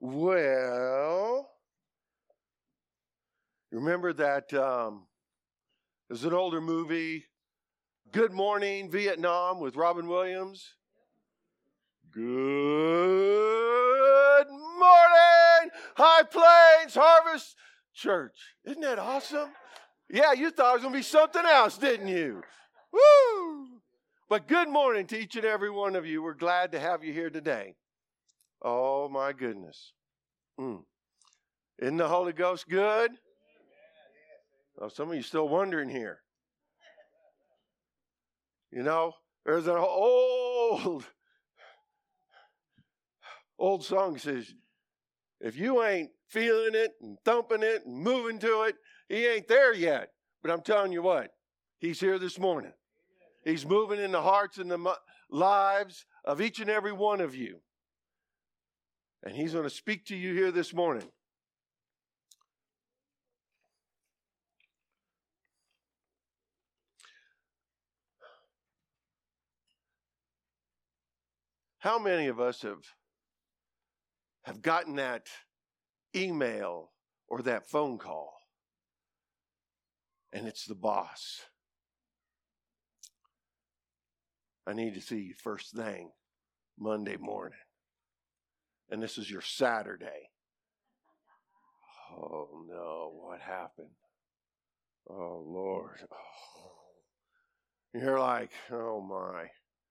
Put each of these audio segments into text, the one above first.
Well, remember that there's an older movie, Good Morning Vietnam, with Robin Williams? Good morning, High Plains Harvest Church. Isn't that awesome? Yeah, you thought it was going to be something else, didn't you? Woo! But good morning to each and every one of you. We're glad to have you here today. Oh, my goodness. Isn't the Holy Ghost good? Oh, some of you still wondering here. You know, there's an old song that says, if you ain't feeling it and thumping it and moving to it, he ain't there yet. But I'm telling you what, he's here this morning. He's moving in the hearts and the lives of each and every one of you. And he's going to speak to you here this morning. How many of us have gotten that email or that phone call, and it's the boss? I need to see you first thing Monday morning. And this is your Saturday. Oh no, what happened? Oh Lord. Oh. You're like, oh my.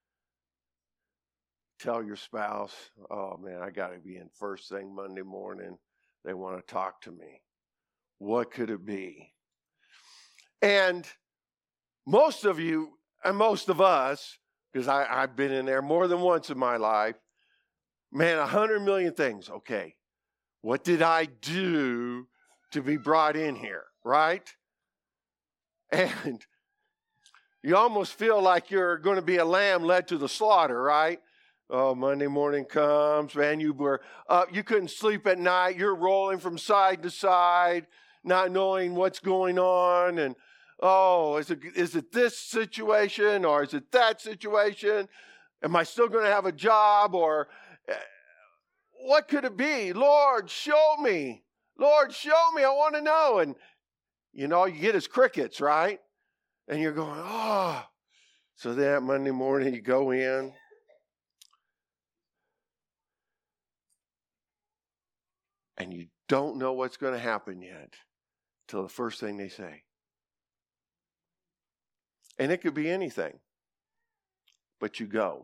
Tell your spouse, oh man, I got to be in first thing Monday morning. They want to talk to me. What could it be? And most of you, and most of us, because I've been in there more than once in my life, man, 100 million things. Okay, what did I do to be brought in here, right? And you almost feel like you're going to be a lamb led to the slaughter, right? Oh, Monday morning comes, man, you were up, you couldn't sleep at night, you're rolling from side to side, not knowing what's going on, and oh, is it this situation, or is it that situation? Am I still going to have a job, or what could it be? Lord, show me. Lord, show me, I want to know. And, you know, you get his crickets, right? And you're going, oh. So that Monday morning you go in. And you don't know what's going to happen yet till the first thing they say. And it could be anything. But you go.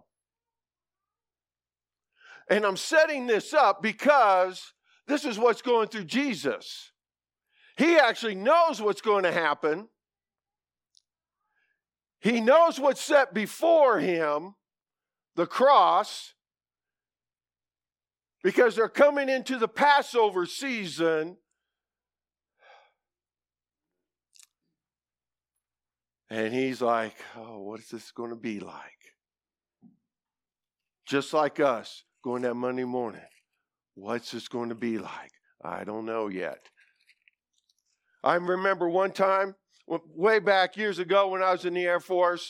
And I'm setting this up because this is what's going through Jesus. He actually knows what's going to happen. He knows what's set before him, the cross. Because they're coming into the Passover season. And he's like, oh, what is this going to be like? Just like us going that Monday morning. What's this going to be like? I don't know yet. I remember one time, way back years ago when I was in the Air Force,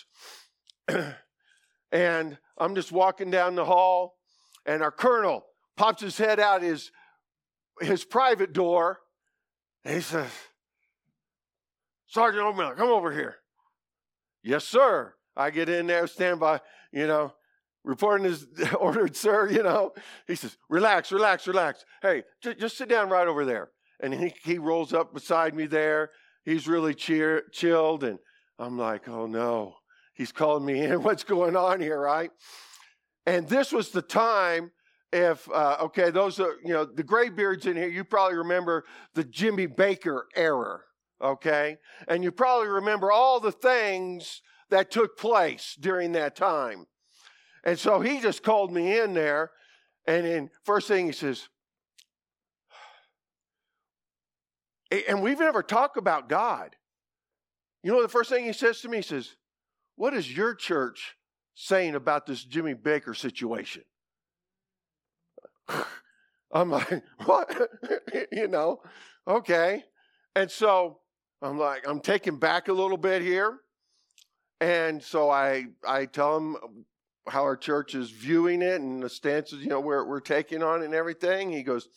and I'm just walking down the hall, and our colonel pops his head out his private door, and he says, Sergeant O'Miller, come over here. Yes, sir. I get in there, stand by, reporting his ordered, sir, He says, relax. Hey, just sit down right over there. And he rolls up beside me there. He's really chilled, and I'm like, oh no, he's calling me in. What's going on here, right? And this was the time. If, those are, the graybeards in here, you probably remember the Jimmy Baker era, okay? And you probably remember all the things that took place during that time. And so he just called me in there, and then first thing he says, and we've never talked about God. You know the first thing he says to me? He says, what is your church saying about this Jimmy Baker situation? I'm like, what? Okay. And so I'm like, I'm taken back a little bit here. And so I tell him how our church is viewing it and the stances, we're taking on and everything. He goes,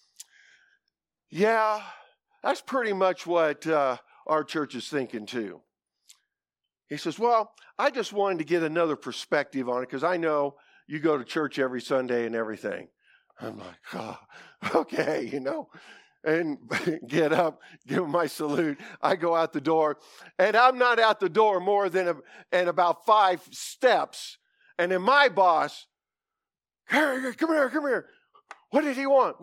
yeah, that's pretty much what our church is thinking too. He says, well, I just wanted to get another perspective on it because I know you go to church every Sunday and everything. I'm like, oh, okay, and get up, give him my salute. I go out the door, and I'm not out the door more than about 5 steps. And then my boss, hey, come here. What did he want?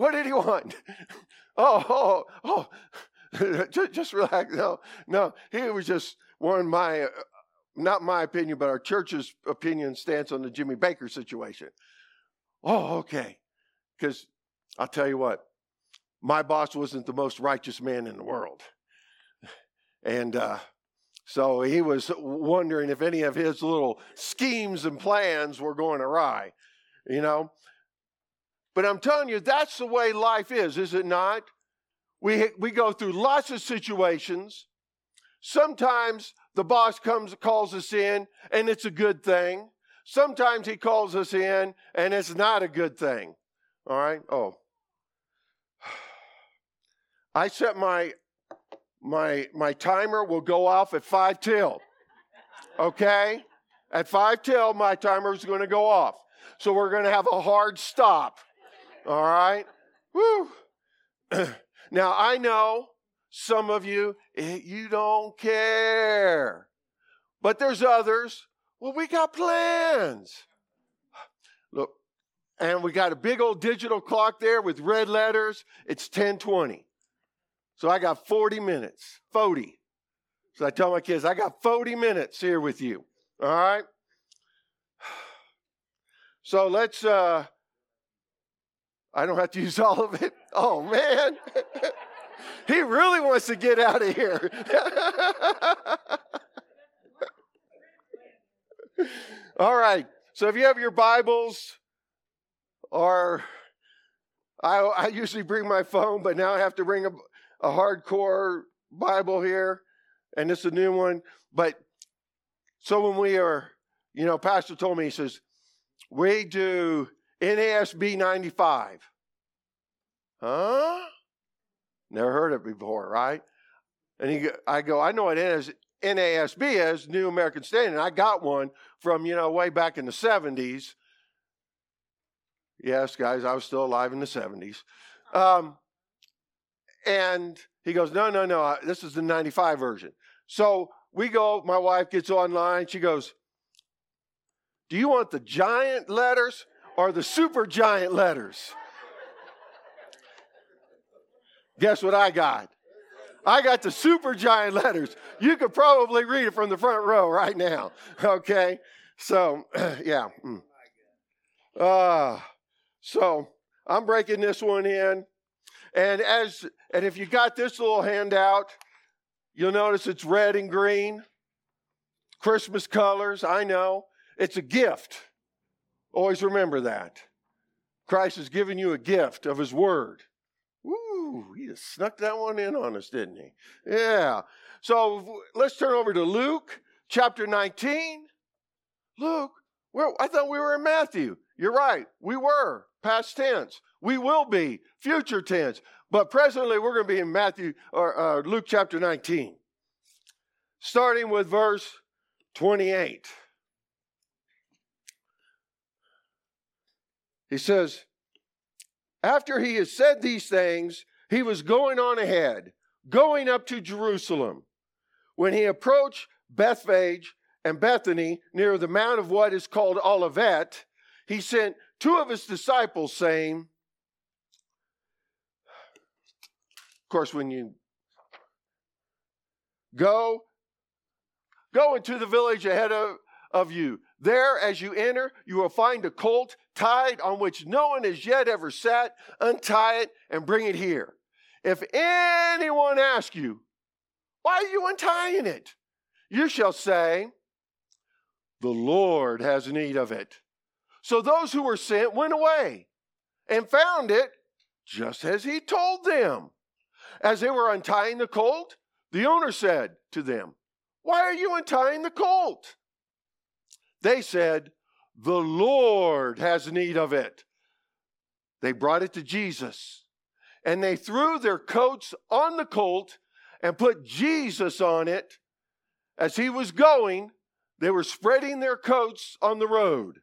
Oh, just relax. No, he was just wanting my, not my opinion, but our church's opinion stance on the Jimmy Bakker situation. Oh, okay. Because I'll tell you what, my boss wasn't the most righteous man in the world. And so he was wondering if any of his little schemes and plans were going awry, But I'm telling you, that's the way life is it not? We go through lots of situations. Sometimes the boss calls us in, and it's a good thing. Sometimes he calls us in, and it's not a good thing. All right? Oh. I set my timer will go off at 5 till. Okay? At 5 till, my timer is going to go off. So we're going to have a hard stop. All right? Woo. Now, I know some of you, you don't care. But there's others. Well, we got plans. Look, and we got a big old digital clock there with red letters. It's 10:20. So I got 40 minutes. 40. So I tell my kids, I got 40 minutes here with you. All right? So let's, I don't have to use all of it. Oh, man. He really wants to get out of here. All right. So if you have your Bibles, or I usually bring my phone, but now I have to bring a hardcore Bible here, and it's a new one. But so when we are, Pastor told me, he says, we do NASB 95. Huh? Never heard it before, right? And I go, I know what NASB is, New American Standard. And I got one from, way back in the 70s. Yes, guys, I was still alive in the 70s. And he goes, no, this is the 95 version. So we go, my wife gets online. She goes, do you want the giant letters or the super giant letters? Guess what I got? I got the super giant letters. You could probably read it from the front row right now. Okay? So, yeah. So I'm breaking this one in. And if you got this little handout, you'll notice it's red and green. Christmas colors, I know. It's a gift. Always remember that. Christ has given you a gift of his word. Woo, he just snuck that one in on us, didn't he? Yeah. So let's turn over to Luke chapter 19. Luke, I thought we were in Matthew. You're right. We were. Past tense. We will be. Future tense. But presently we're going to be in Luke chapter 19. Starting with verse 28. He says, after he had said these things, he was going on ahead, going up to Jerusalem. When he approached Bethphage and Bethany near the mount of what is called Olivet, he sent 2 of his disciples, saying, of course, when you go into the village ahead of you. There, as you enter, you will find a colt tied on which no one has yet ever sat. Untie it and bring it here. If anyone asks you, why are you untying it? You shall say, the Lord has need of it. So those who were sent went away and found it just as he told them. As they were untying the colt, the owner said to them, why are you untying the colt? They said, The Lord has need of it. They brought it to Jesus, and they threw their coats on the colt and put Jesus on it. As he was going, they were spreading their coats on the road.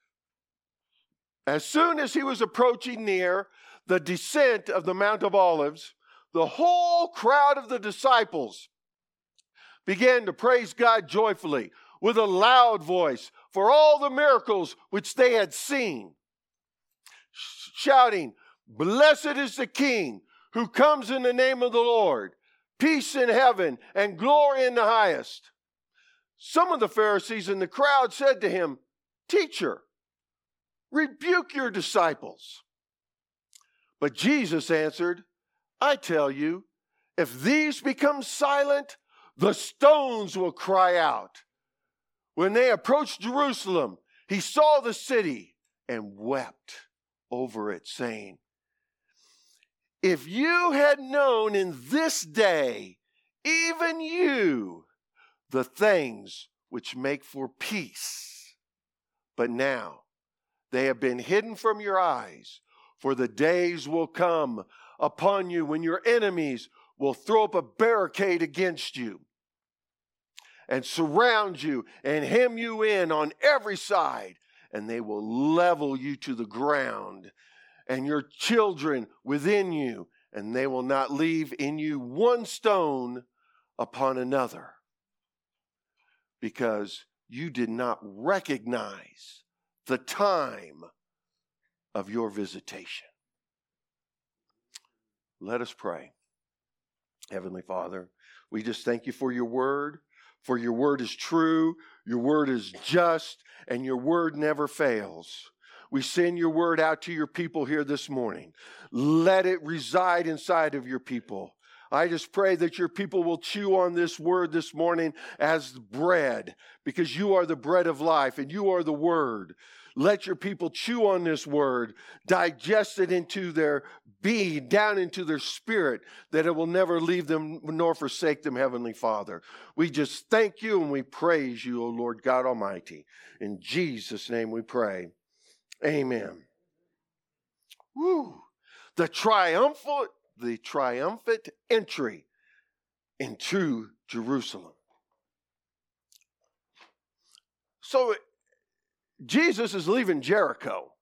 As soon as he was approaching near the descent of the Mount of Olives, the whole crowd of the disciples began to praise God joyfully with a loud voice for all the miracles which they had seen, shouting, "Blessed is the King who comes in the name of the Lord, peace in heaven and glory in the highest." Some of the Pharisees in the crowd said to him, "Teacher, rebuke your disciples." But Jesus answered, "I tell you, if these become silent, the stones will cry out." When they approached Jerusalem, he saw the city and wept over it, saying, "If you had known in this day, even you, the things which make for peace, but now they have been hidden from your eyes, for the days will come upon you when your enemies will throw up a barricade against you and surround you and hem you in on every side, and they will level you to the ground and your children within you, and they will not leave in you one stone upon another, because you did not recognize the time of your visitation. Let us pray. Heavenly Father, we just thank you for your word is true, your word is just, and your word never fails. We send your word out to your people here this morning. Let it reside inside of your people. I just pray that your people will chew on this word this morning as bread, because you are the bread of life and you are the word. Let your people chew on this word, digest it into their being, down into their spirit, that it will never leave them nor forsake them, Heavenly Father. We just thank you and we praise you, O Lord God Almighty. In Jesus' name we pray. Amen. Woo! The triumphant entry into Jerusalem. So Jesus is leaving Jericho.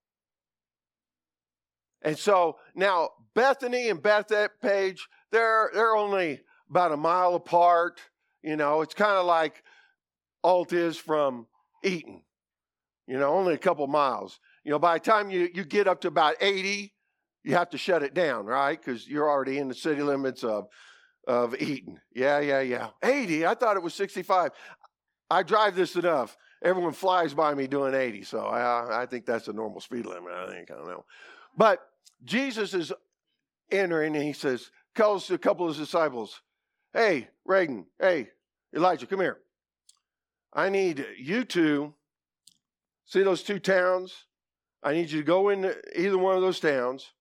And so now Bethany and Bethpage, they're only about a mile apart. You know, it's kind of like Alt is from Eaton. You know, only a couple miles. You know, by the time you get up to about 80, you have to shut it down, right? Because you're already in the city limits of Eaton. Yeah. 80, I thought it was 65. I drive this enough. Everyone flies by me doing 80, so I think that's a normal speed limit, I don't know. But Jesus is entering, and he calls a couple of his disciples, "Hey, Reagan, hey, Elijah, come here. I need you to see those two towns. I need you to go into either one of those towns,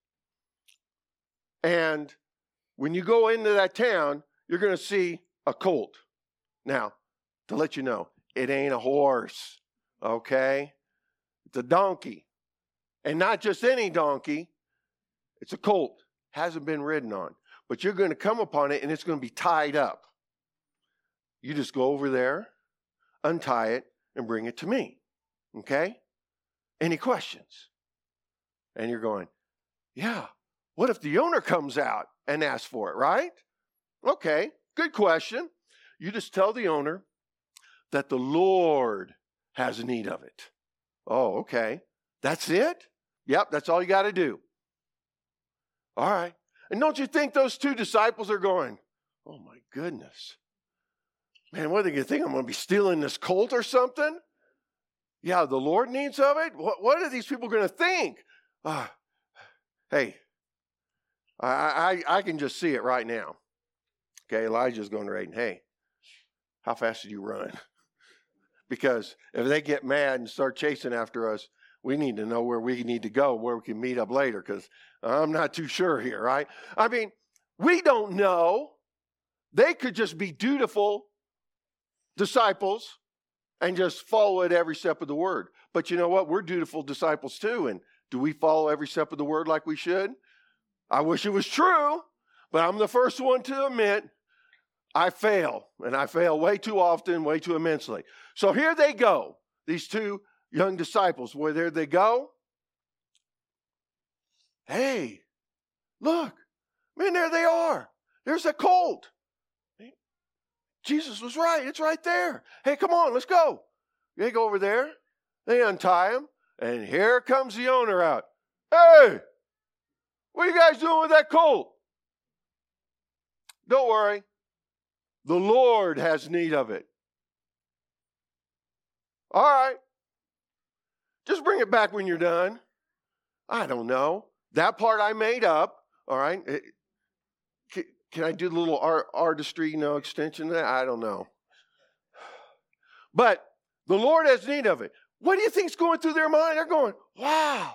and when you go into that town, you're going to see a colt. Now, to let you know, it ain't a horse, okay? It's a donkey. And not just any donkey. It's a colt. Hasn't been ridden on. But you're going to come upon it, and it's going to be tied up. You just go over there, untie it, and bring it to me, okay? Any questions?" And you're going, "Yeah, what if the owner comes out and asks for it, right?" Okay, good question. You just tell the owner that the Lord has need of it. Oh, okay. That's it? Yep, that's all you got to do. All right. And don't you think those two disciples are going, "Oh my goodness. Man, what are they going to think? I'm going to be stealing this colt or something? Yeah, the Lord needs of it? What are these people going to think?" Hey, I can just see it right now. Okay, Elijah's going to Reagan, "Hey, how fast did you run?" Because if they get mad and start chasing after us, we need to know where we need to go, where we can meet up later, because I'm not too sure here, right? I mean, we don't know. They could just be dutiful disciples and just follow it every step of the word. But you know what? We're dutiful disciples too. And do we follow every step of the word like we should? I wish it was true, but I'm the first one to admit I fail. And I fail way too often, way too immensely. So here they go. These two young disciples. Where there they go. Hey, look. Man, there they are. There's a colt. Jesus was right. It's right there. Hey, come on, let's go. They go over there. They untie him. And here comes the owner out. Hey, what are you guys doing with that colt? Don't worry. The Lord has need of it. All right. Just bring it back when you're done. I don't know. That part I made up. All right. Can I do the little artistry, extension of that? I don't know. But the Lord has need of it. What do you think's going through their mind? They're going, wow.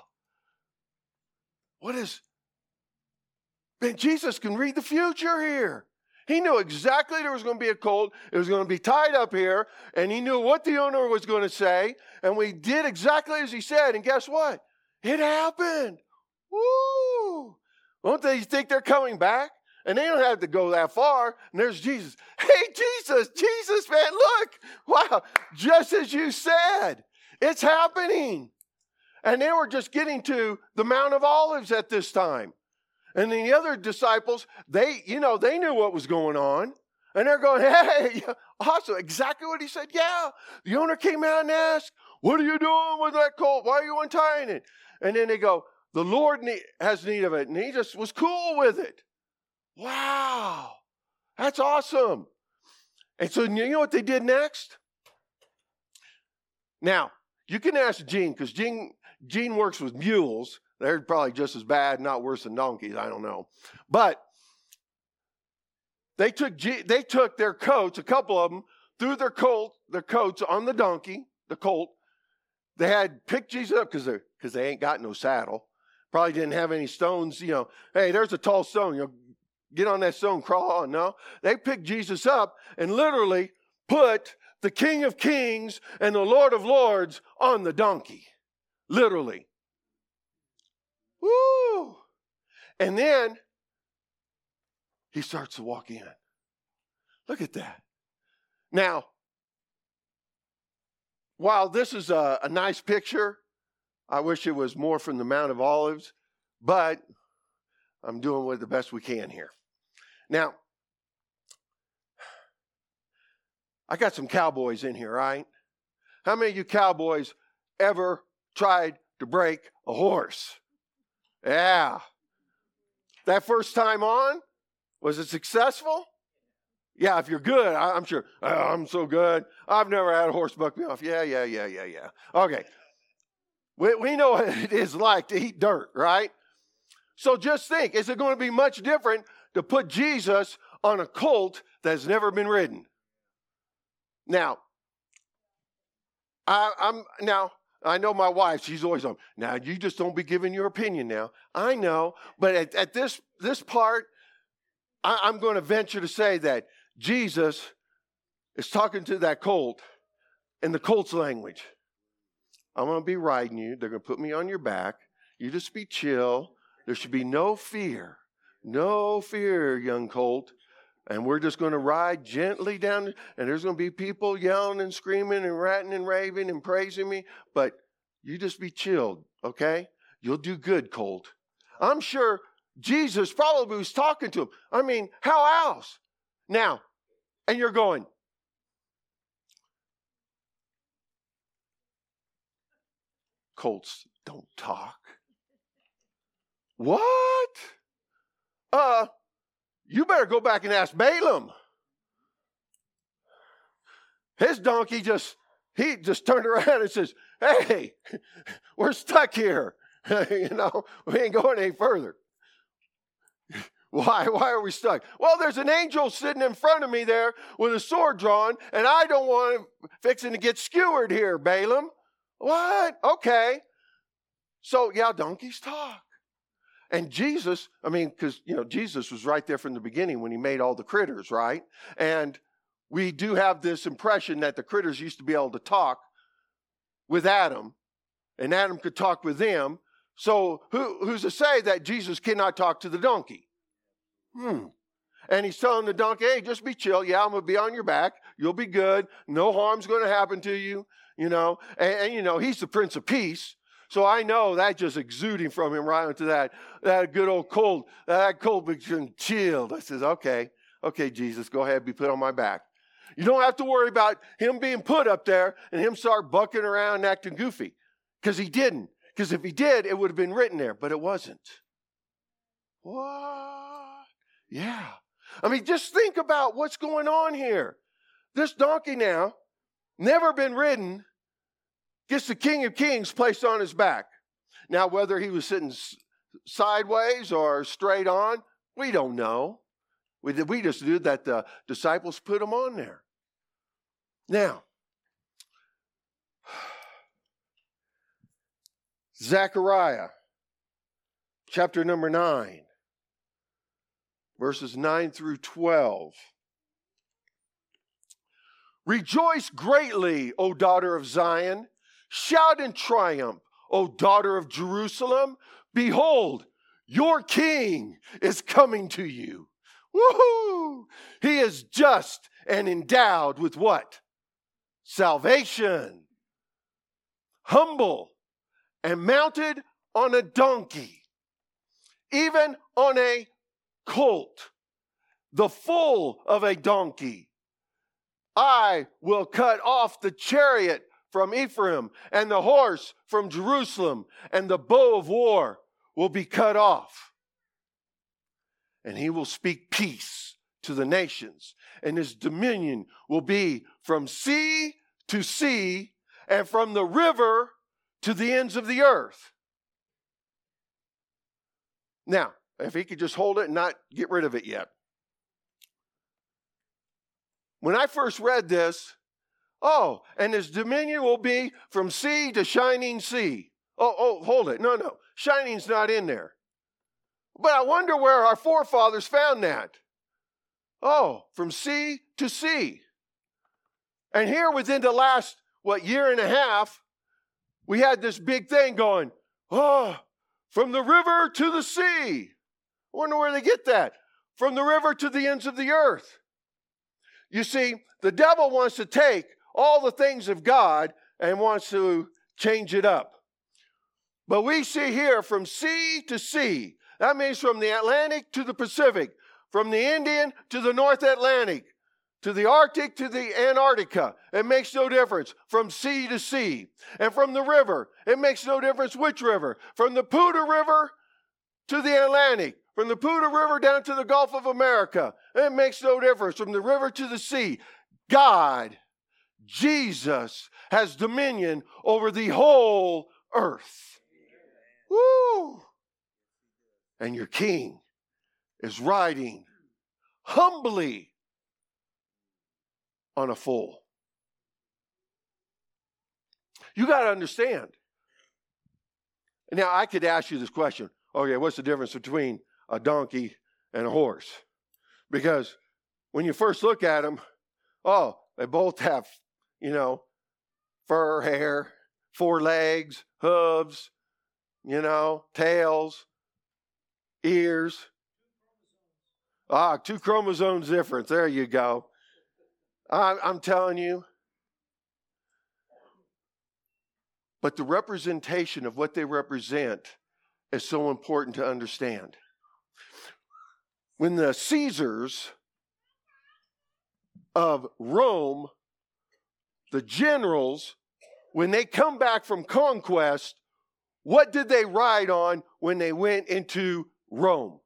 Man, Jesus can read the future here. He knew exactly there was going to be a colt. It was going to be tied up here. And he knew what the owner was going to say. And we did exactly as he said. And guess what? It happened. Woo! Don't they think they're coming back? And they don't have to go that far. And there's Jesus. Hey, Jesus, man, look. Wow, just as you said. It's happening. And they were just getting to the Mount of Olives at this time. And then the other disciples, they knew what was going on. And they're going, hey, awesome. Exactly what he said. Yeah. The owner came out and asked, what are you doing with that colt? Why are you untying it? And then they go, the Lord has need of it. And he just was cool with it. Wow. That's awesome. And so you know what they did next? Now, you can ask Gene, because Gene works with mules. They're probably just as bad, not worse than donkeys. I don't know. But they took their coats, a couple of them, threw their coats on the donkey, the colt. They had picked Jesus up because they ain't got no saddle. Probably didn't have any stones. Hey, there's a tall stone. Get on that stone, crawl on. No, they picked Jesus up and literally put the King of Kings and the Lord of Lords on the donkey. Literally. Woo! And then he starts to walk in. Look at that. Now, while this is a nice picture, I wish it was more from the Mount of Olives, but I'm doing with the best we can here. Now, I got some cowboys in here, right? How many of you cowboys ever tried to break a horse? Yeah. That first time on, was it successful? Yeah, if you're good, I'm sure. Oh, I'm so good. I've never had a horse buck me off. Yeah. Okay. We know what it is like to eat dirt, right? So just think, is it going to be much different to put Jesus on a colt that's never been ridden? Now, I know my wife, she's always on, now you just don't be giving your opinion now. I know, but at this part, I'm going to venture to say that Jesus is talking to that colt in the colt's language. I'm going to be riding you. They're going to put me on your back. You just be chill. There should be no fear. No fear, young colt. And we're just going to ride gently down. And there's going to be people yelling and screaming and ratting and raving and praising me. But you just be chilled, okay? You'll do good, colt. I'm sure Jesus probably was talking to him. I mean, how else? Now, and you're going, colts don't talk. What? You better go back and ask Balaam. His donkey just turned around and says, hey, we're stuck here. We ain't going any further. Why are we stuck? Well, there's an angel sitting in front of me there with a sword drawn, and I don't want him fixing to get skewered here, Balaam. What? Okay. So, yeah, donkeys talk. And Jesus, because, Jesus was right there from the beginning when he made all the critters, right? And we do have this impression that the critters used to be able to talk with Adam, and Adam could talk with them. So who's to say that Jesus cannot talk to the donkey? And he's telling the donkey, hey, just be chill. Yeah, I'm going to be on your back. You'll be good. No harm's going to happen to you. And he's the Prince of Peace. So I know that just exuding from him right into that good old cold. That cold became chilled. I says, okay, Jesus, go ahead, be put on my back. You don't have to worry about him being put up there and him start bucking around and acting goofy. Because he didn't. Because if he did, it would have been written there, but it wasn't. What? Yeah. I mean, just think about what's going on here. This donkey now, never been ridden, gets the King of Kings placed on his back. Now, whether he was sitting sideways or straight on, we don't know. We just knew that the disciples put him on there. Now, Zechariah, chapter number 9, verses 9 through 12. Rejoice greatly, O daughter of Zion. Shout in triumph, O daughter of Jerusalem. Behold, your king is coming to you. Woohoo! He is just and endowed with what? Salvation. Humble and mounted on a donkey, even on a colt, the foal of a donkey. I will cut off the chariot from Ephraim and the horse from Jerusalem, and the bow of war will be cut off. And he will speak peace to the nations, and his dominion will be from sea to sea and from the river to the ends of the earth. Now, if he could just hold it and not get rid of it yet. When I first read this, and his dominion will be from sea to shining sea. Hold it. No. Shining's not in there. But I wonder where our forefathers found that. From sea to sea. And here within the last, year and a half, we had this big thing going, from the river to the sea. I wonder where they get that. From the river to the ends of the earth. You see, the devil wants to take all the things of God and wants to change it up. But we see here from sea to sea. That means from the Atlantic to the Pacific, from the Indian to the North Atlantic, to the Arctic to the Antarctica. It makes no difference. From sea to sea. And from the river, it makes no difference which river. From the Poudre River to the Atlantic. From the Poudre River down to the Gulf of America. It makes no difference. From the river to the sea. God, Jesus, has dominion over the whole earth. Woo! And your king is riding humbly on a foal. You got to understand. Now, I could ask you this question. Okay, what's the difference between a donkey and a horse? Because when you first look at them, they both have, fur, hair, 4 legs, hooves, tails, ears. 2 chromosomes difference. There you go. I'm telling you. But the representation of what they represent is so important to understand. When the Caesars of Rome, the generals, when they come back from conquest, what did they ride on when they went into Rome?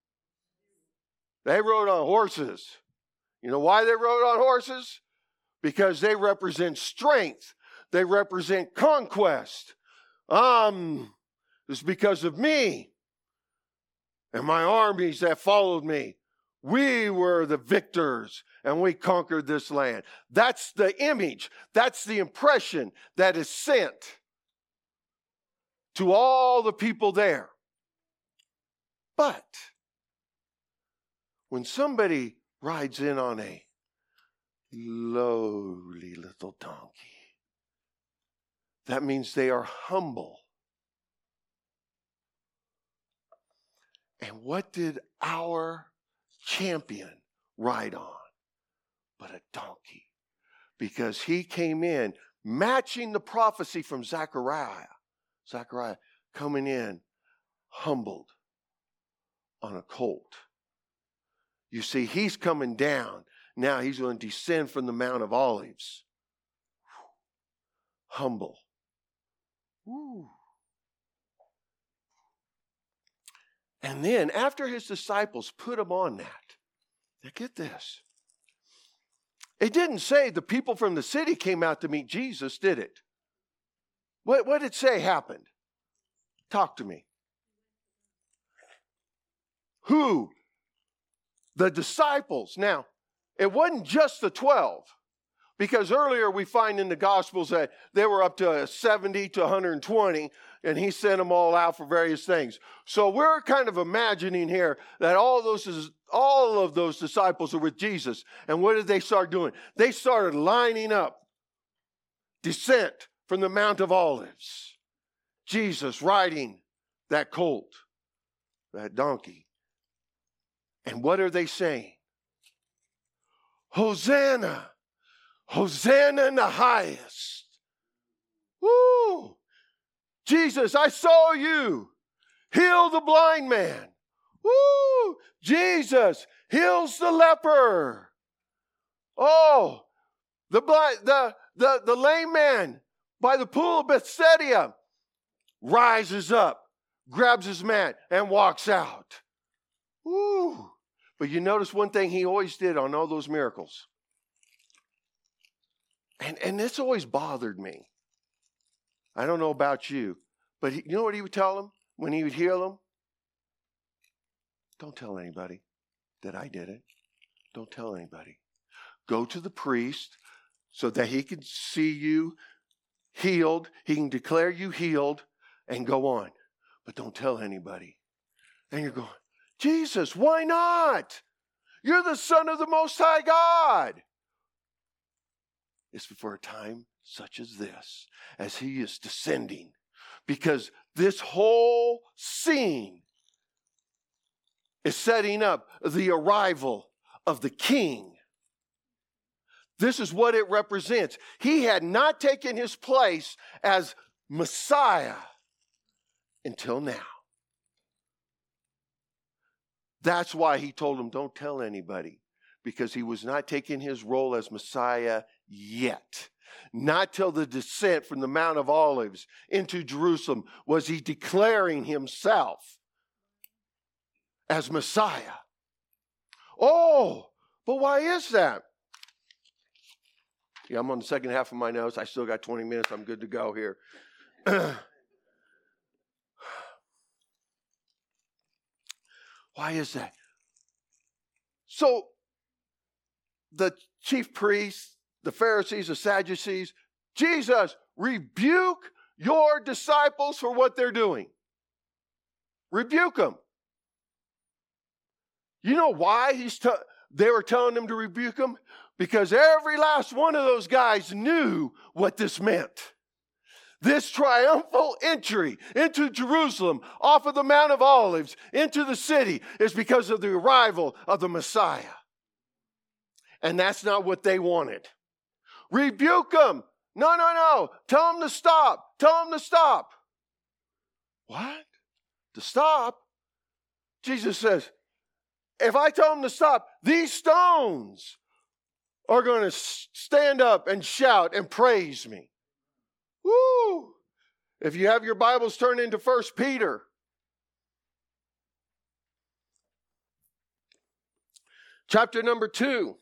They rode on horses. You know why they rode on horses? Because they represent strength. They represent conquest. It's because of me and my armies that followed me. We were the victors and we conquered this land. That's the image. That's the impression that is sent to all the people there. But when somebody rides in on a lowly little donkey. That means they are humble. And what did our champion ride on? But a donkey. Because he came in matching the prophecy from Zechariah. Zechariah coming in humbled on a colt. You see, he's coming down. Now he's going to descend from the Mount of Olives. Humble. Woo. And then after his disciples put him on that, now get this. It didn't say the people from the city came out to meet Jesus, did it? What did it say happened? Talk to me. Who? The disciples. Now, it wasn't just the 12. Because earlier we find in the Gospels that they were up to 70 to 120, and he sent them all out for various things. So we're kind of imagining here that all of those disciples are with Jesus. And what did they start doing? They started lining up. Descent from the Mount of Olives. Jesus riding that colt, that donkey. And what are they saying? Hosanna! Hosanna in the highest. Woo! Jesus, I saw you. Heal the blind man. Woo! Jesus heals the leper. Oh, the lame man by the pool of Bethsaida rises up, grabs his mat, and walks out. Woo! But you notice one thing he always did on all those miracles. And this always bothered me. I don't know about you, but you know what he would tell them when he would heal them? Don't tell anybody that I did it. Don't tell anybody. Go to the priest so that he can see you healed. He can declare you healed and go on. But don't tell anybody. And you're going, Jesus, why not? You're the Son of the Most High God. It's for a time such as this, as he is descending. Because this whole scene is setting up the arrival of the King. This is what it represents. He had not taken his place as Messiah until now. That's why he told them, don't tell anybody. Because he was not taking his role as Messiah yet. Not till the descent from the Mount of Olives into Jerusalem was he declaring himself as Messiah. Oh, but why is that? Yeah, I'm on the second half of my notes. I still got 20 minutes. I'm good to go here. Why is that? So, the chief priests, the Pharisees, the Sadducees, Jesus, rebuke your disciples for what they're doing. Rebuke them. You know why they were telling them to rebuke them? Because every last one of those guys knew what this meant. This triumphal entry into Jerusalem off of the Mount of Olives into the city is because of the arrival of the Messiah. And that's not what they wanted. Rebuke them. No. Tell them to stop. Tell them to stop. What? To stop? Jesus says, if I tell them to stop, these stones are going to stand up and shout and praise me. Woo! If you have your Bibles, turn into 1 Peter. Chapter number 2.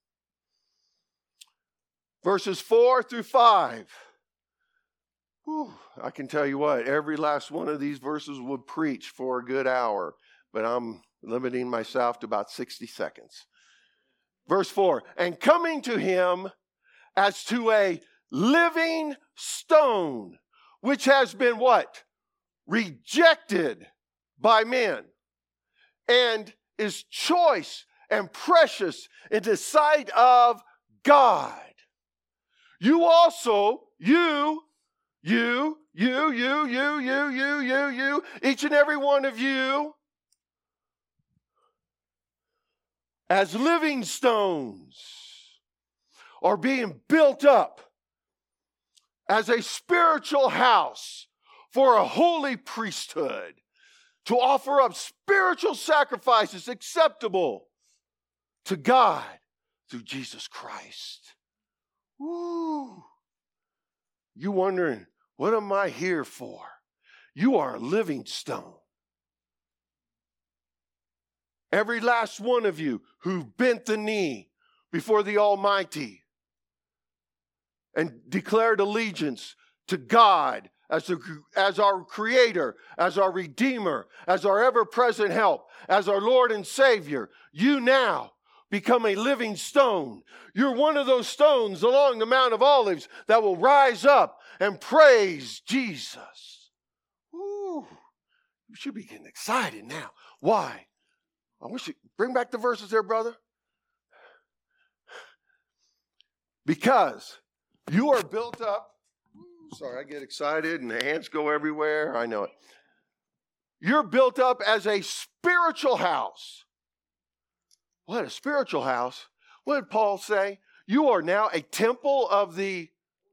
Verses 4 through 5. Whew, I can tell you what, every last one of these verses would preach for a good hour, but I'm limiting myself to about 60 seconds. Verse 4, and coming to him as to a living stone, which has been what? Rejected by men, and is choice and precious in the sight of God. You also, each and every one of you, as living stones, are being built up as a spiritual house for a holy priesthood, to offer up spiritual sacrifices acceptable to God through Jesus Christ. Woo. You wondering, what am I here for? You are a living stone. Every last one of you who bent the knee before the Almighty and declared allegiance to God as our Creator, as our Redeemer, as our ever-present help, as our Lord and Savior, you now become a living stone. You're one of those stones along the Mount of Olives that will rise up and praise Jesus. Woo. You should be getting excited now. Why? I wish you bring back the verses there, brother. Because you are built up. Sorry, I get excited and the hands go everywhere. I know it. You're built up as a spiritual house. What, a spiritual house? What did Paul say? You are now a temple of the,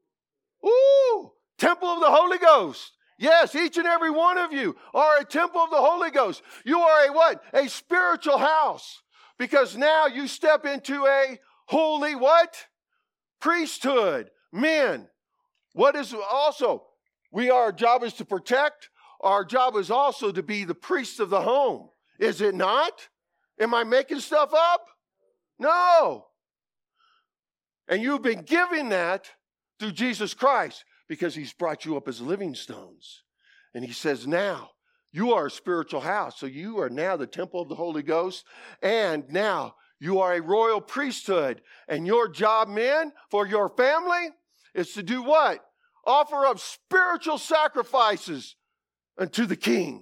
temple of the Holy Ghost. Yes, each and every one of you are a temple of the Holy Ghost. You are a what? A spiritual house. Because now you step into a holy what? Priesthood. Men. What is also? Our job is to protect. Our job is also to be the priest of the home. Is it not? Am I making stuff up? No. And you've been given that through Jesus Christ because he's brought you up as living stones. And he says, now you are a spiritual house. So you are now the temple of the Holy Ghost. And now you are a royal priesthood. And your job, men, for your family is to do what? Offer up spiritual sacrifices unto the King.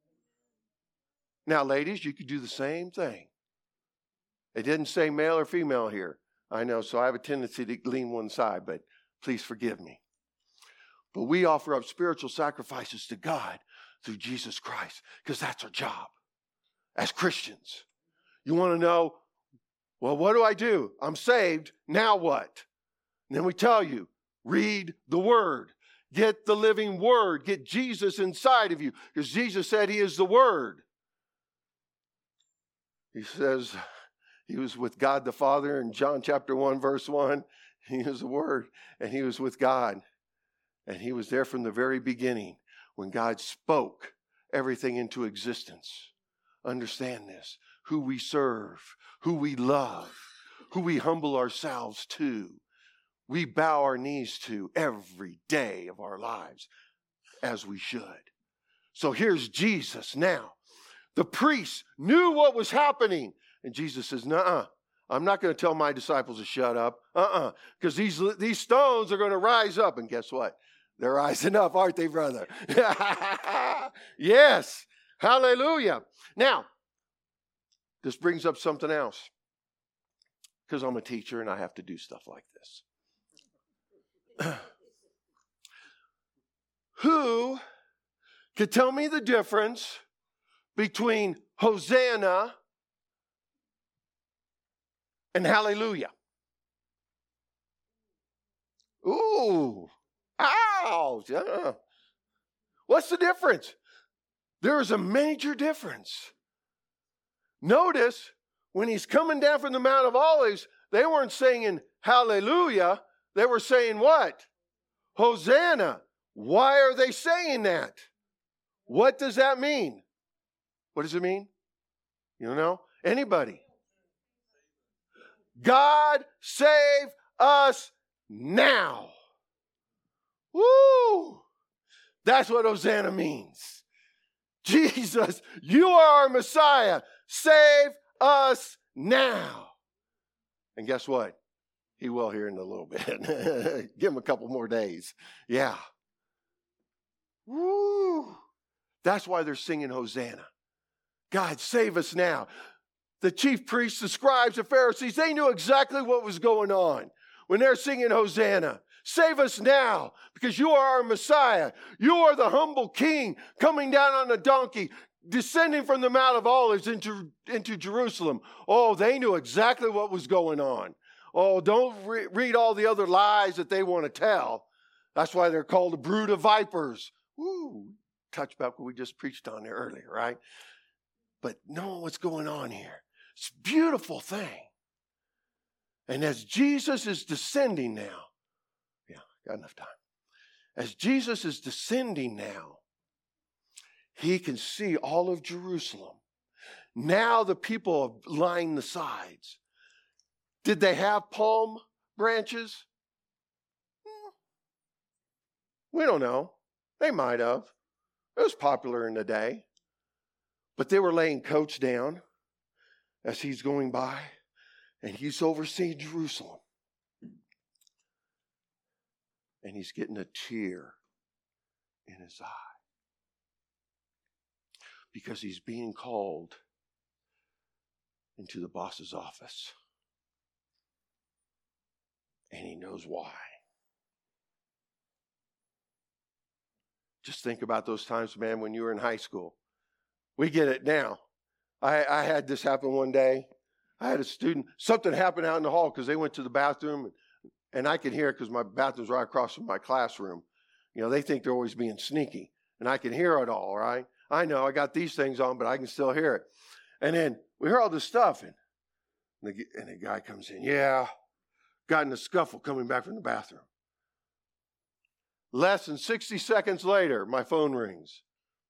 Now, ladies, you could do the same thing. It didn't say male or female here. I know, so I have a tendency to lean one side, but please forgive me. But we offer up spiritual sacrifices to God through Jesus Christ because that's our job as Christians. You want to know, well, what do I do? I'm saved. Now what? And then we tell you, read the Word. Get the living Word. Get Jesus inside of you because Jesus said he is the Word. He says he was with God the Father in John chapter 1, verse 1. He is the Word, and he was with God. And he was there from the very beginning when God spoke everything into existence. Understand this. Who we serve, who we love, who we humble ourselves to. We bow our knees to every day of our lives as we should. So here's Jesus now. The priests knew what was happening. And Jesus says, nuh-uh. I'm not going to tell my disciples to shut up. Because these stones are going to rise up. And guess what? They're rising up, aren't they, brother? Yes. Hallelujah. Now, this brings up something else. Because I'm a teacher and I have to do stuff like this. Who could tell me the difference between Hosanna and hallelujah? Ooh. Ow. Yeah. What's the difference? There is a major difference. Notice when he's coming down from the Mount of Olives, they weren't saying hallelujah. They were saying what? Hosanna. Why are they saying that? What does that mean? What does it mean? You don't know? Anybody? God save us now. Woo! That's what Hosanna means. Jesus, you are our Messiah. Save us now. And guess what? He will here in a little bit. Give him a couple more days. Yeah. Woo! That's why they're singing Hosanna. God, save us now. the chief priests, the scribes, the Pharisees, they knew exactly what was going on when they're singing Hosanna. Save us now, because you are our Messiah. You are the humble king coming down on a donkey, descending from the Mount of Olives into Jerusalem. Oh, they knew exactly what was going on. Oh, don't read all the other lies that they want to tell. That's why they're called a brood of vipers. Woo, touch back what we just preached on there earlier, right? But know what's going on here. It's a beautiful thing. And as Jesus is descending now, got enough time. As Jesus is descending now, he can see all of Jerusalem. Now the people have lined the sides. Did they have palm branches? We don't know. They might have. It was popular in the day. But they were laying coats down as he's going by, and he's overseeing Jerusalem. And he's getting a tear in his eye because he's being called into the boss's office. And he knows why. Just think about those times, man, when you were in high school. We get it now. I had this happen one day. I had a student, something happened out in the hall because they went to the bathroom, and I could hear it because my bathroom's right across from my classroom. You know, they think they're always being sneaky, and I can hear it all, right? I know I got these things on, but I can still hear it. And then we hear all this stuff, and the guy comes in. Yeah, got in a scuffle coming back from the bathroom. Less than 60 seconds later, my phone rings.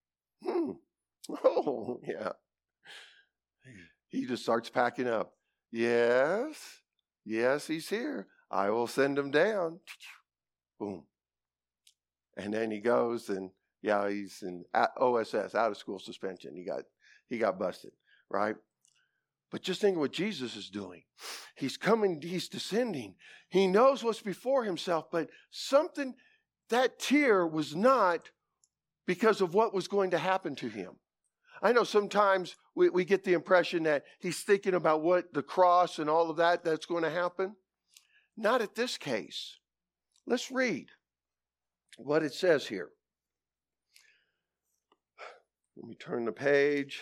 Oh, yeah. He just starts packing up. Yes, he's here. I will send him down. Boom. And then he goes and, yeah, he's in OSS, out of school suspension. He got busted, right? But just think of what Jesus is doing. He's coming, he's descending. He knows what's before himself, but that tear was not because of what was going to happen to him. I know sometimes we get the impression that he's thinking about what the cross and all of that's going to happen. Not at this case. Let's read what it says here. Let me turn the page.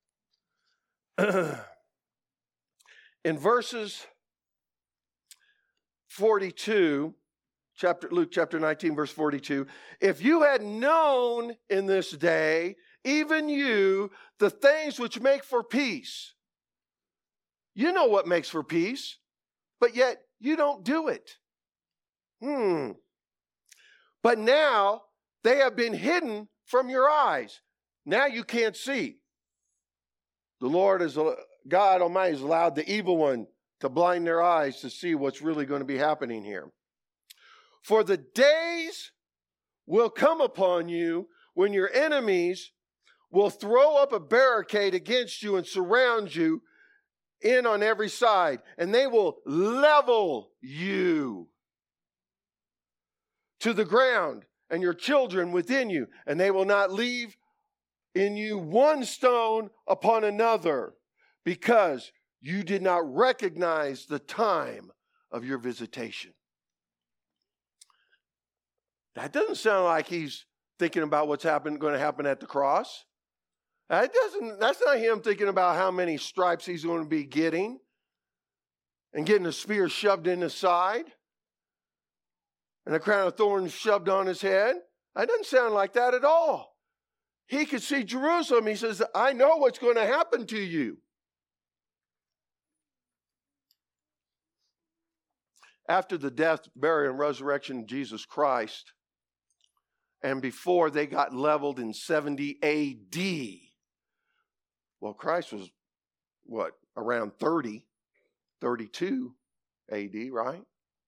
In verses 42, Luke chapter 19, verse 42, if you had known in this day, even you, the things which make for peace. You know what makes for peace, but yet you don't do it. But now they have been hidden from your eyes. Now you can't see. The Lord is God Almighty has allowed the evil one to blind their eyes to see what's really going to be happening here. For the days will come upon you when your enemies will throw up a barricade against you and surround you in on every side, and they will level you to the ground and your children within you, and they will not leave in you one stone upon another, because you did not recognize the time of your visitation. That doesn't sound like he's thinking about what's going to happen at the cross. That's not him thinking about how many stripes he's going to be getting and getting a spear shoved in his side and a crown of thorns shoved on his head. That doesn't sound like that at all. He could see Jerusalem. He says, I know what's going to happen to you. After the death, burial, and resurrection of Jesus Christ, and before they got leveled in 70 A.D., well, Christ was, around 30, 32 A.D., right?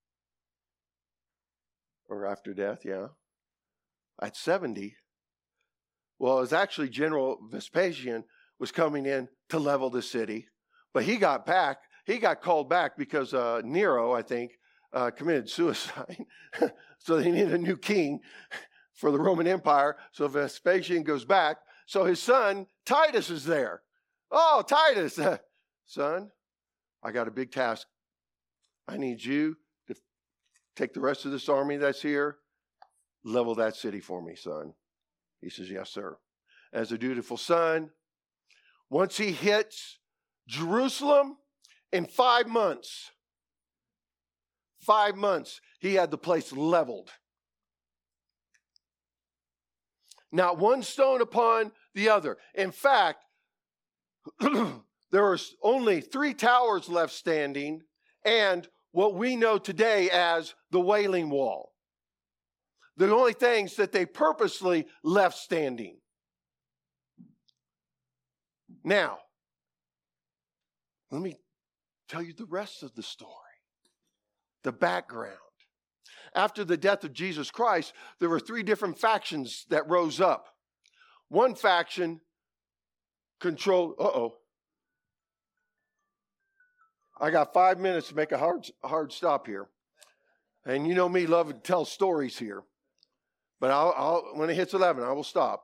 Or after death, yeah. At 70. Well, it was actually General Vespasian was coming in to level the city. But he got called back because Nero, I think, committed suicide. So they needed a new king for the Roman Empire. So Vespasian goes back. So his son, Titus, is there. Oh, Titus, son, I got a big task. I need you to take the rest of this army that's here, level that city for me, son. He says, yes, sir. As a dutiful son, once he hits Jerusalem, in 5 months, he had the place leveled. Not one stone upon the other. In fact, there are only 3 towers left standing and what we know today as the Wailing Wall. They're the only things that they purposely left standing. Now, let me tell you the rest of the story, the background. After the death of Jesus Christ, there were 3 different factions that rose up. One faction controlled, I got 5 minutes to make a hard stop here. And you know me, love to tell stories here. But I'll when it hits 11, I will stop.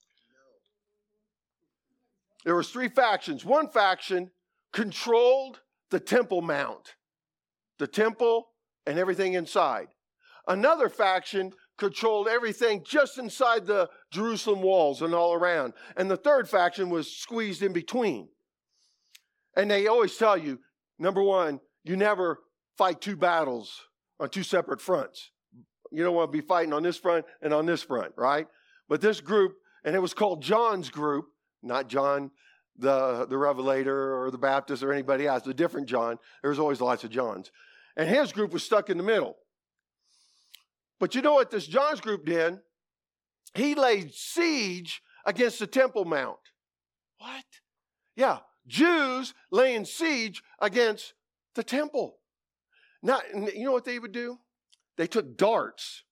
There was 3 factions. One faction controlled the Temple Mount, the temple and everything inside. Another faction controlled everything just inside the Jerusalem walls and all around. And the third faction was squeezed in between. And they always tell you, number one, you never fight 2 battles on 2 separate fronts. You don't want to be fighting on this front and on this front, right? But this group, and it was called John's group, not John the Revelator or the Baptist or anybody else, a different John. There's always lots of Johns. And his group was stuck in the middle. But you know what this John's group did? He laid siege against the Temple Mount. What? Yeah, Jews laying siege against the temple. Now, you know what they would do? They took darts.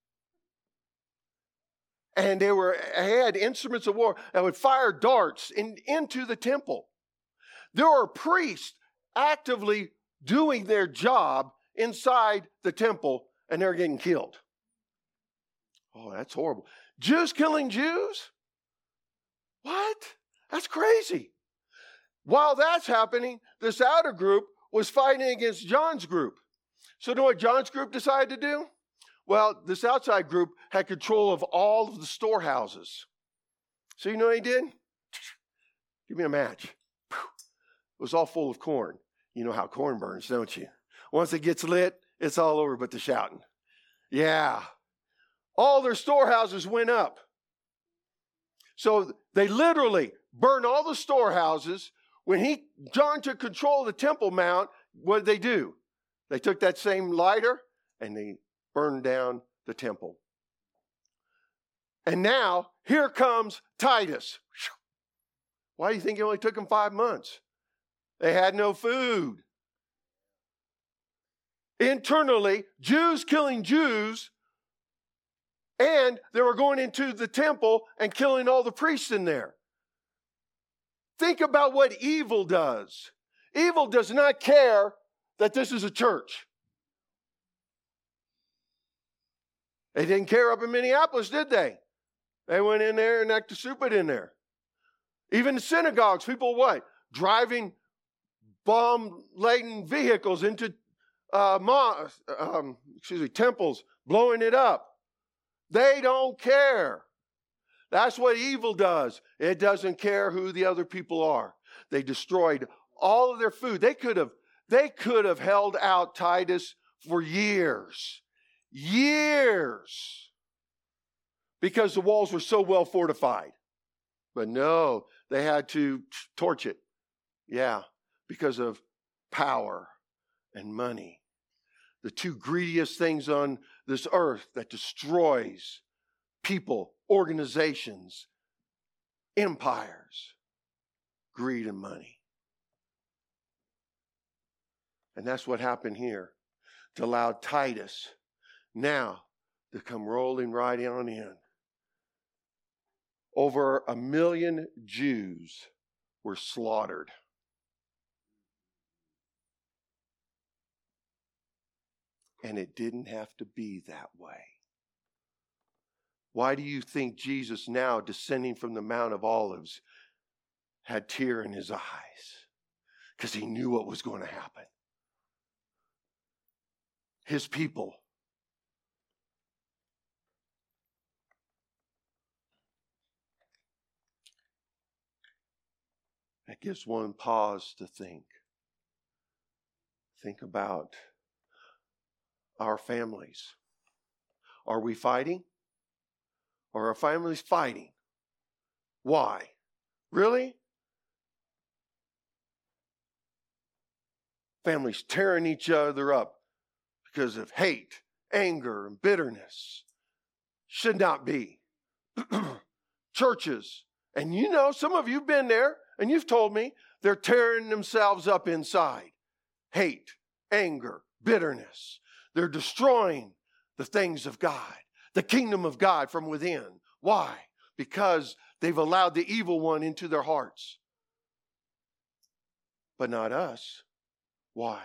And they had instruments of war that would fire darts into the temple. There were priests actively doing their job inside the temple, and they're getting killed. Oh, that's horrible. Jews killing Jews? What? That's crazy. While that's happening, this outer group was fighting against John's group. So you know what John's group decided to do? Well, this outside group had control of all of the storehouses. So you know what he did? Give me a match. It was all full of corn. You know how corn burns, don't you? Once it gets lit, it's all over but the shouting. Yeah. All their storehouses went up. So they literally burned all the storehouses. When John took control of the Temple Mount, what did they do? They took that same lighter and they burned down the temple. And now, here comes Titus. Why do you think it only took them 5 months? They had no food. Internally, Jews killing Jews, and they were going into the temple and killing all the priests in there. Think about what evil does. Evil does not care that this is a church. They didn't care up in Minneapolis, did they? They went in there and knocked the stupid in there. Even the synagogues, people what? Driving bomb-laden vehicles into temples, blowing it up. They don't care. That's what evil does. It doesn't care who the other people are. They destroyed all of their food. They could have held out Titus for years. Years. Because the walls were so well fortified. But no, they had to torch it. Yeah, because of power and money. The 2 greediest things on this earth that destroys people, organizations, empires. Greed and money. And that's what happened here. To allow Titus now to come rolling right on in. Over 1 million Jews were slaughtered. And it didn't have to be that way. Why do you think Jesus now, descending from the Mount of Olives, had tear in his eyes? because he knew what was going to happen. His people. That gives one pause to think. Think about our families. Are we fighting? Or are our families fighting? Why? Really? Families tearing each other up because of hate, anger, and bitterness. Should not be. Churches, and you know, some of you have been there, and you've told me, they're tearing themselves up inside. Hate, anger, bitterness. They're destroying the things of God, the kingdom of God from within. Why? Because they've allowed the evil one into their hearts. But not us. Why?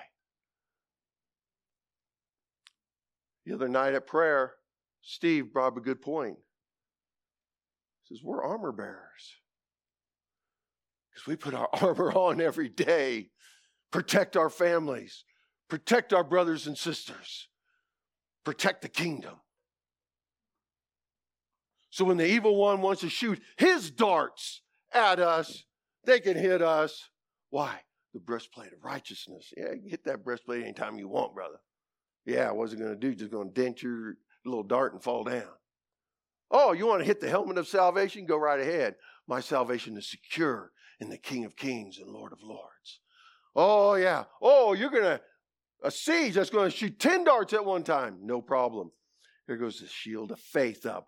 The other night at prayer, Steve brought up a good point. He says, we're armor bearers. Because we put our armor on every day. Protect our families. Protect our brothers and sisters. Protect the kingdom. So when the evil one wants to shoot his darts at us, they can hit us. Why? The breastplate of righteousness. Yeah, you can hit that breastplate anytime you want, brother. Yeah, what's it going to do? Just going to dent your little dart and fall down. Oh, you want to hit the helmet of salvation? Go right ahead. My salvation is secure in the King of Kings and Lord of Lords. Oh, yeah. Oh, you're going to, a siege that's going to shoot 10 darts at one time. No problem. Here goes the shield of faith up.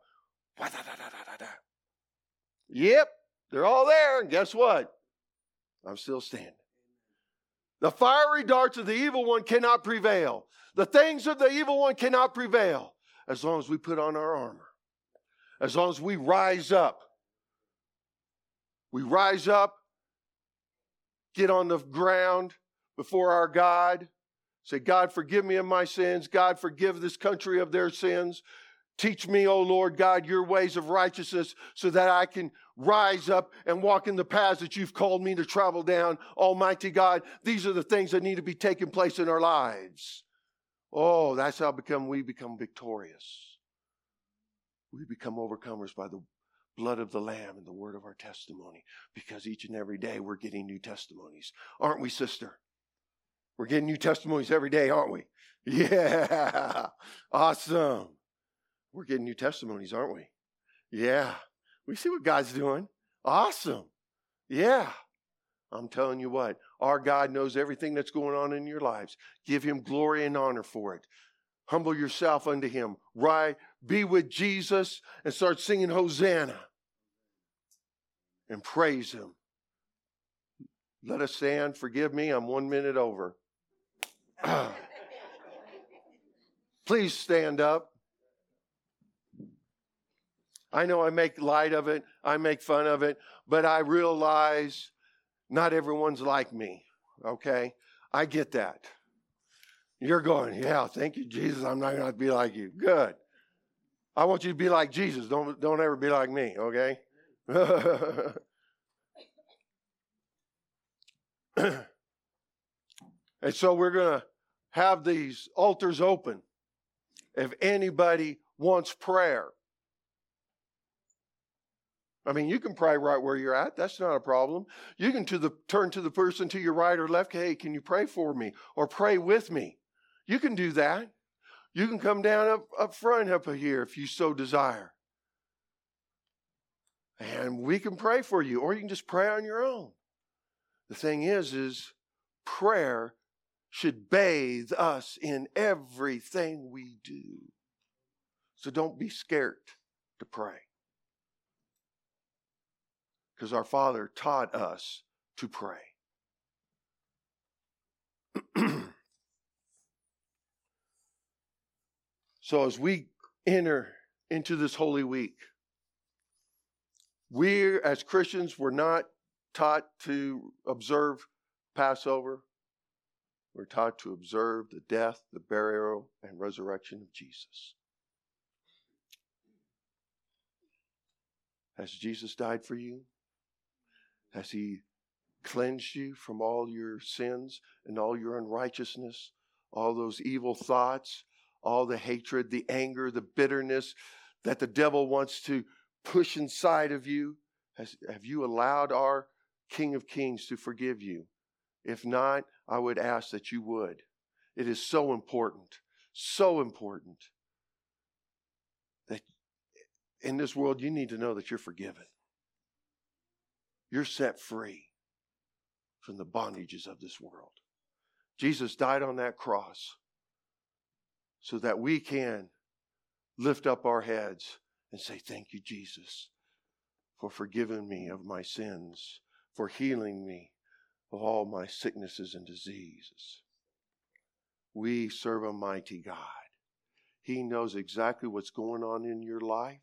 Yep, they're all there. And guess what? I'm still standing. The fiery darts of the evil one cannot prevail. The things of the evil one cannot prevail as long as we put on our armor. As long as we rise up. We rise up, get on the ground before our God. Say, God, forgive me of my sins. God, forgive this country of their sins. Teach me, O Lord God, your ways of righteousness so that I can rise up and walk in the paths that you've called me to travel down. Almighty God, these are the things that need to be taking place in our lives. Oh, that's how we become victorious. We become overcomers by the blood of the Lamb and the word of our testimony, because each and every day we're getting new testimonies. Aren't we, sister? We're getting new testimonies every day, aren't we? Yeah. Awesome. We're getting new testimonies, aren't we? Yeah. We see what God's doing. Awesome. Yeah. I'm telling you what, our God knows everything that's going on in your lives. Give him glory and honor for it. Humble yourself unto him. Right? Be with Jesus and start singing Hosanna. And praise him. Let us stand. Forgive me, I'm 1 minute over. Please stand up. I know I make light of it. I make fun of it. But I realize not everyone's like me. Okay? I get that. You're going, yeah, thank you, Jesus. I'm not going to be like you. Good. I want you to be like Jesus. Don't ever be like me, okay? And so we're going to have these altars open. If anybody wants prayer, I mean, you can pray right where you're at. That's not a problem. You can turn to the person to your right or left. Hey, can you pray for me or pray with me? You can do that. You can come down up front up here if you so desire. And we can pray for you, or you can just pray on your own. The thing is prayer should bathe us in everything we do. So don't be scared to pray. Because our Father taught us to pray. So as we enter into this Holy Week, we as Christians were not taught to observe Passover. We're taught to observe the death, the burial, and resurrection of Jesus. Has Jesus died for you? Has he cleansed you from all your sins and all your unrighteousness, all those evil thoughts, all the hatred, the anger, the bitterness that the devil wants to push inside of you? Have you allowed our King of Kings to forgive you? If not, I would ask that you would. It is so important that in this world you need to know that you're forgiven. You're set free from the bondages of this world. Jesus died on that cross so that we can lift up our heads and say, thank you, Jesus, for forgiving me of my sins, for healing me of all my sicknesses and diseases. We serve a mighty God. He knows exactly what's going on in your life.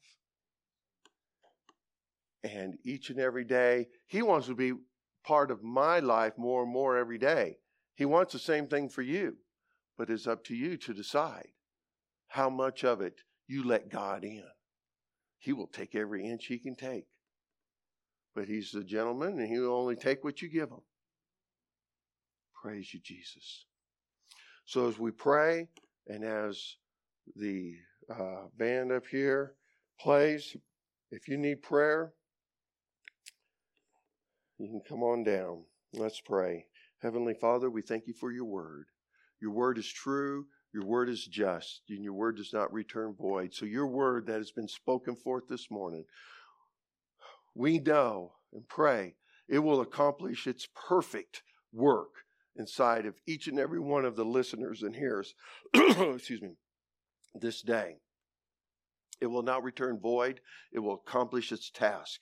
And each and every day, He wants to be part of my life more and more every day. He wants the same thing for you. But it's up to you to decide how much of it you let God in. He will take every inch He can take. But He's the gentleman, and He will only take what you give Him. Praise you, Jesus. So as we pray, and as the band up here plays, if you need prayer, you can come on down. Let's pray. Heavenly Father, we thank you for your word. Your word is true. Your word is just. And your word does not return void. So your word that has been spoken forth this morning, we know and pray it will accomplish its perfect work inside of each and every one of the listeners and hearers, excuse me, this day. It will not return void. It will accomplish its task.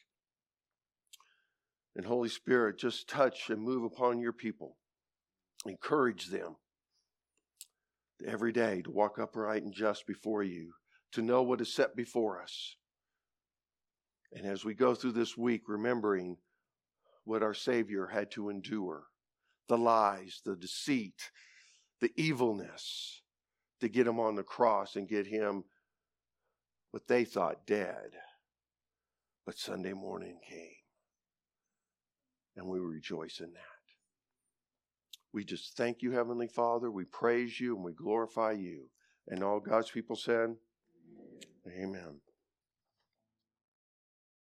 And Holy Spirit, just touch and move upon your people. Encourage them every day to walk upright and just before you, to know what is set before us. And as we go through this week, remembering what our Savior had to endure, the lies, the deceit, the evilness, to get Him on the cross and get Him what they thought dead. But Sunday morning came. And we rejoice in that. We just thank you, Heavenly Father. We praise you and we glorify you. And all God's people said, Amen.